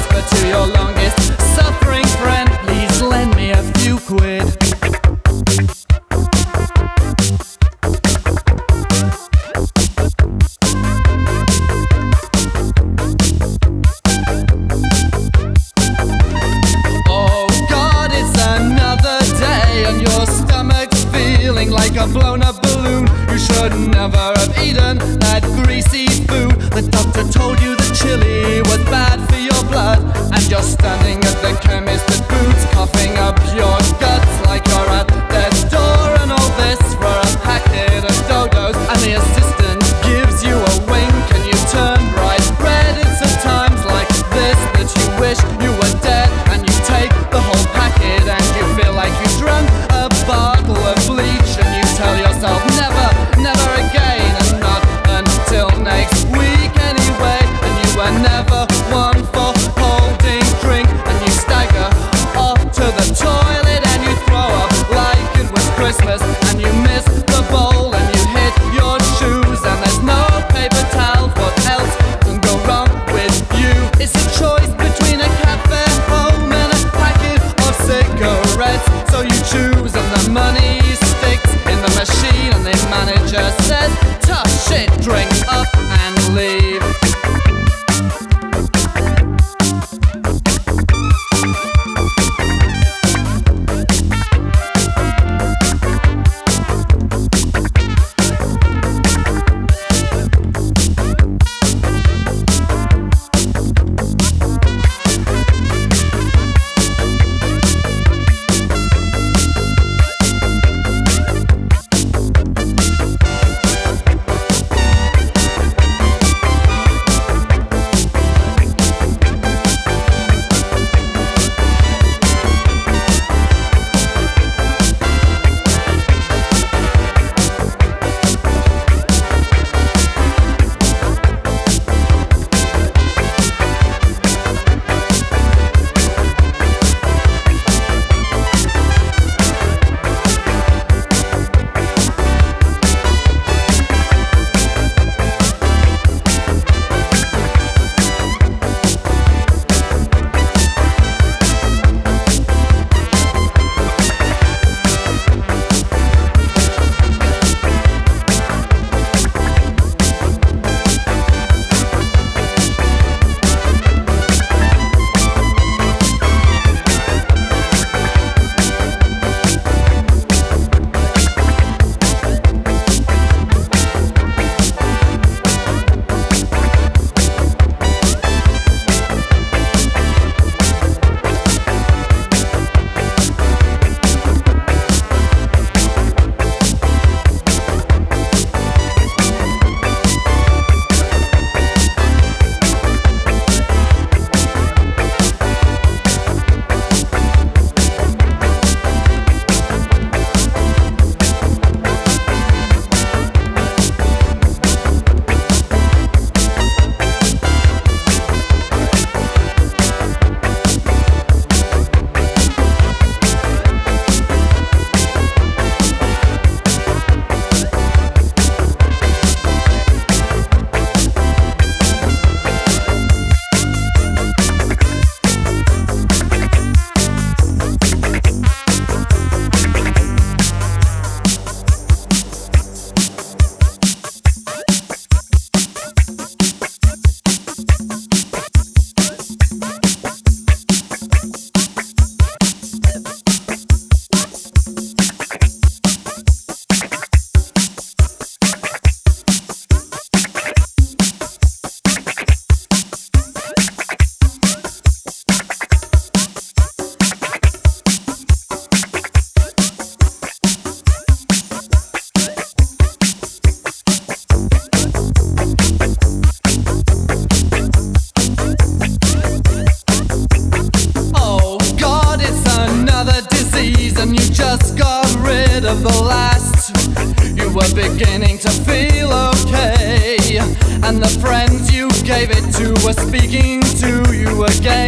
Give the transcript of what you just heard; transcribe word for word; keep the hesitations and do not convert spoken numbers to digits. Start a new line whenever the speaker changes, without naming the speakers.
whisper to your longest suffering friend, please lend me a few quid. Oh God, it's another day and your stomach's feeling like a blown up balloon. You should never have eaten that greasy food. The doctor told you the chili was bad for your blood, and you're standing at the chemist at Boots, coughing up your guts like you're at death's door. And all this for a packet of Dodos, and the assistant gives you a wink and you turn bright red. It's at times like this that you wish you were dead, and you take the whole packet and you feel like you drunk a bottle of bleach, and you tell yourself never, never again, and not until next week anyway. And you were never one for holding drink, and you stagger off to the toilet and you throw up like it was Christmas, and you miss the bowl and you hit your shoes, and there's no paper towel. What else can go wrong with you? It's a choice between a cafe home and a packet of cigarettes, so you choose, and the money sticks in the machine, and the manager says tough shit, drink up and leave. beginning to feel okay, and the friends you gave it to were speaking to you again.